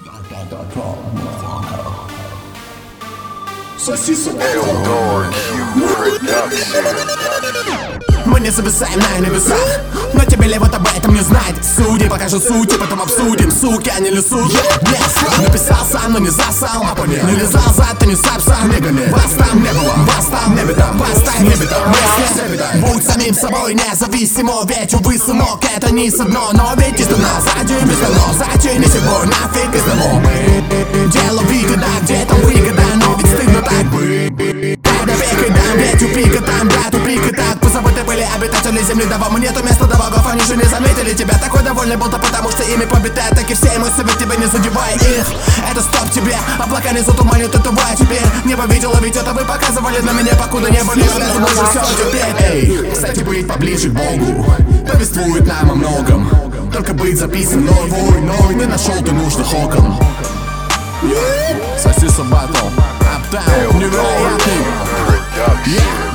Мы не зависаем на небесах, но тебе ли вот об этом не знать? Судьи покажут сути, потом обсудим. Суки, они ли судьи? Написал сам, но не засал. Не лизал зад, ты не сапсал. Вас там не было, вас там не беда. Поставь не беда, будь самим собой независимо. Ведь увы, сынок, это не с одно. Но ведь из нас сзади, без дано. Зачини собой, нафиг из того. Дело выгода, где там выгода. Но ведь стыдно так быть. Когда век и дам, ведь уприка там, да, тупик и так. Позабыты были обитатели земли, давно нету места до богов. Они же не заметили тебя, такой довольный был-то, потому что ими побиты атаки все. Мой совет тебе, не задевай их. Это стоп тебе, облака не затуманят, это твоя теперь. Небо видела, ведь это вы показывали на меня, покуда не были. Это можно все теперь. Эй, кстати, быть поближе к Богу повествует нам о многом. Только быть записан войной, не нашел ты нужных окон. Соси Сабатл, Аптаун, невероятный.